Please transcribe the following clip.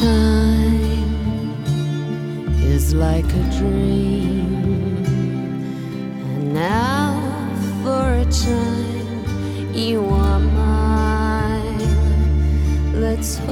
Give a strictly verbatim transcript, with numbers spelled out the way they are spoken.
Time is like a dream, and now for a time you are mine. Let's